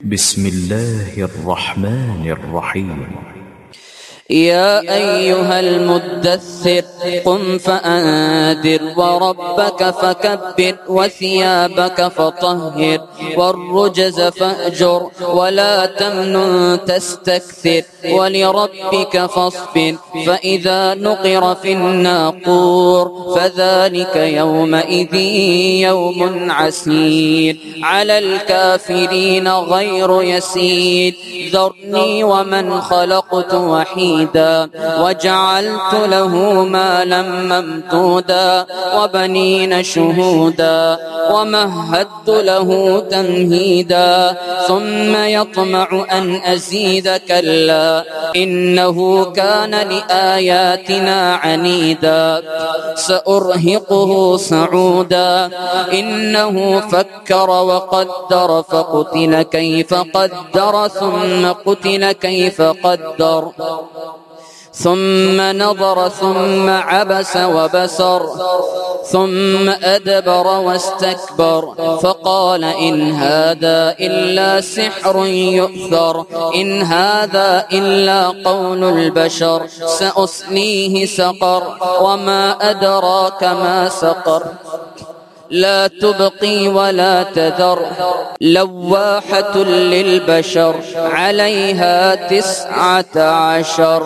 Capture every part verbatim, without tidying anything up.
بسم الله الرحمن الرحيم. يا أيها المدثر قم فأنذر وربك فكبر وثيابك فطهر والرجز فاهجر ولا تمنن تستكثر ولربك فاصبر فإذا نقر في الناقور فذلك يومئذ يوم عسير على الكافرين غير يسير ذرني ومن خلقت وحيدا وجعلت له مالا ممدودا وبنين شهودا ومهدت له تمهيدا ثم يطمع أن أزيد كلا إنه كان لآياتنا عنيدا سأرهقه صعودا إنه فكر وقدر فقتل كيف قدر ثم قتل كيف قدر ثم نظر ثم عبس وبسر ثم أدبر واستكبر فقال إن هذا إلا سحر يؤثر إن هذا إلا قول البشر سأصليه سقر وما أدراك ما سقر لا تبقي ولا تذر لواحة للبشر عليها تسعة عشر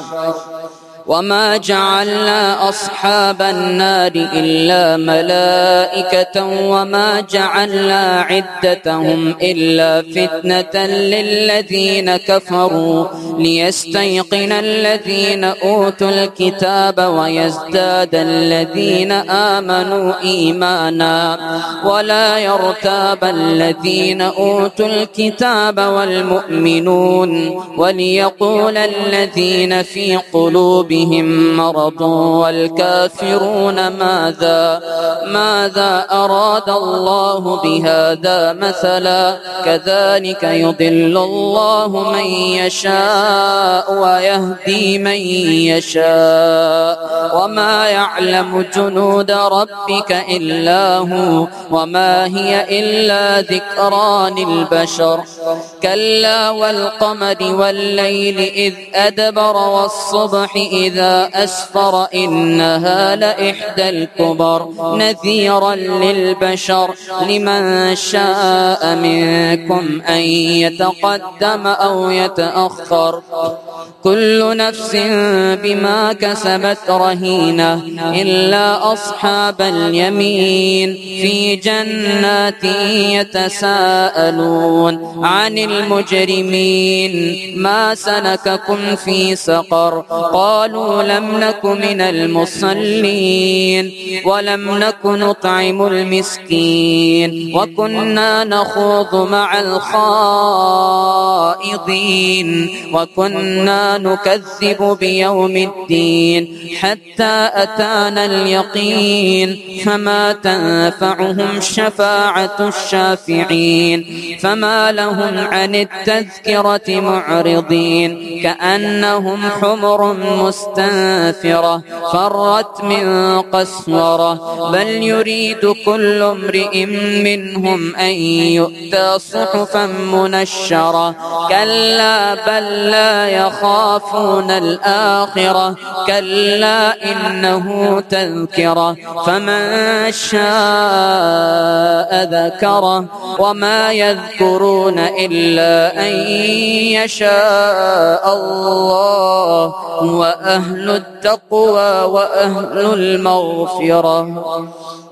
وما جعلنا أصحاب النار إلا ملائكة وما جعلنا عدتهم إلا فتنة للذين كفروا ليستيقن الذين أوتوا الكتاب ويزداد الذين آمنوا إيمانا ولا يرتاب الذين أوتوا الكتاب والمؤمنون وليقول الذين في قلوبهم بهم مرض والكافرون ماذا ماذا أراد الله بهذا مثلا كذلك يضل الله من يشاء ويهدي من يشاء وما يعلم جنود ربك إلا هو وما هي إلا ذكرى للبشر كلا والقمر والليل إذ أدبر والصبح إذا أسفر إنها لإحدى الكبر نذيرا للبشر لمن شاء منكم أن يتقدم أو يتأخر كل نفس بما كسبت رهينة إلا أصحاب اليمين في جنات يتساءلون عن المجرمين ما سلككم في سقر قالوا لم نك من المصلين ولم نك نطعم المسكين وكنا نخوض مع الخائضين وكنا نكذب بيوم الدين حتى أتانا اليقين فما تنفعهم شفاعة الشافعين فما لهم عن التذكرة معرضين كأنهم حمر مستنفرة فرت من قسورة بل يريد كل امرئ منهم أن يؤتى صحفا منشرة كلا بل لا يخافون الآخرة كلا إنه تذكرة فمن شاء ذكره وما يذكرون إلا أن يشاء الله وأهل التقوى وأهل المغفرة.